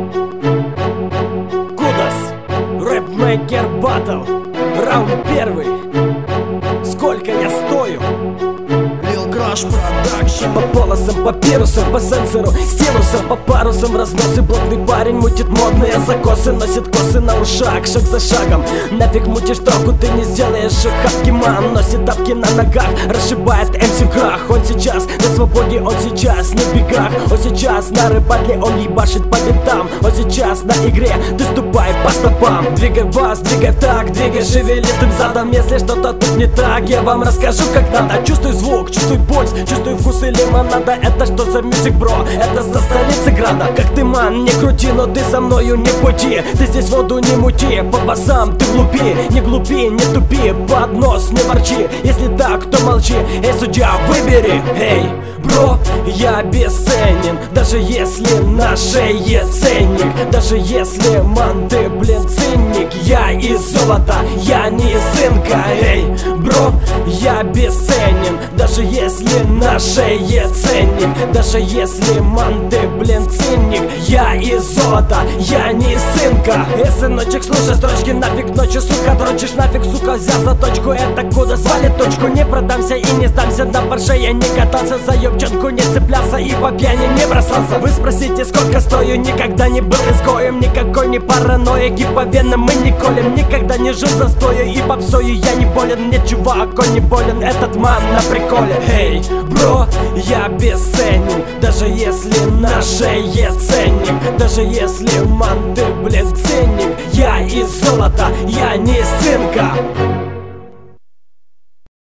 Кудас, рэпмейкер батл, раунд первый. Сколько я стою? Lil Crush Production. По полосам, по пирусам, по сенсору, стилусам, по парусам разносы. Блатный парень мутит модные закосы, носит косы на ушах, шаг за шагом. Нафиг мутишь троку, ты не сделаешь их. Хапкиман носит тапки на ногах, расшибает МС в крах. Он сейчас на свободе, он сейчас не в бегах. Он сейчас на рэп-батле, он ебашит по битам. Он сейчас на игре, ты ступай по стопам. Двигай бас, двигай в так, двигай шевелистым задом. Если что-то тут не так, я вам расскажу как надо. Чувствуй звук, чувствуй пульс, чувствуй вкусы лимонада. Это что за мюзик, бро? Это со столицы града. Как ты, ман, не крути, но ты со мною не пути. Ты здесь воду не мути, по басам ты глупи. Не глупи, не тупи, под нос не ворчи. Если так, то молчи, эй, судья, выбери. Эй, бро, я бесценен, даже если на шее ценник. Даже если, ман, ты, блин, циник. Я из золота, я не из цинка. Эй, бро, я бесценен, даже если на шее ценник. Даже если, ман, ты, блин, циник. Я из золота, я не из цинка. Эй, сыночек, слушай строчки, нафиг ночью, сука, дрочишь, нафиг, сука, взял за точку. Это куда свали точку, не продамся и не сдамся. На борше я не катался, за ёбчонку не цеплялся и по пьяни не бросался. Вы спросите, сколько стою, никогда не был изгоем. Никакой не паранойя, гиповеном мы не колем. Никогда не жил застоя и попсою я не болен. Нет, чувак, он не болен, этот ман на приколе. Эй, бро, я бесценен, даже если на шее ценник. Даже если, ман, ты, блин, ценник. Я из золота, я не из цинка.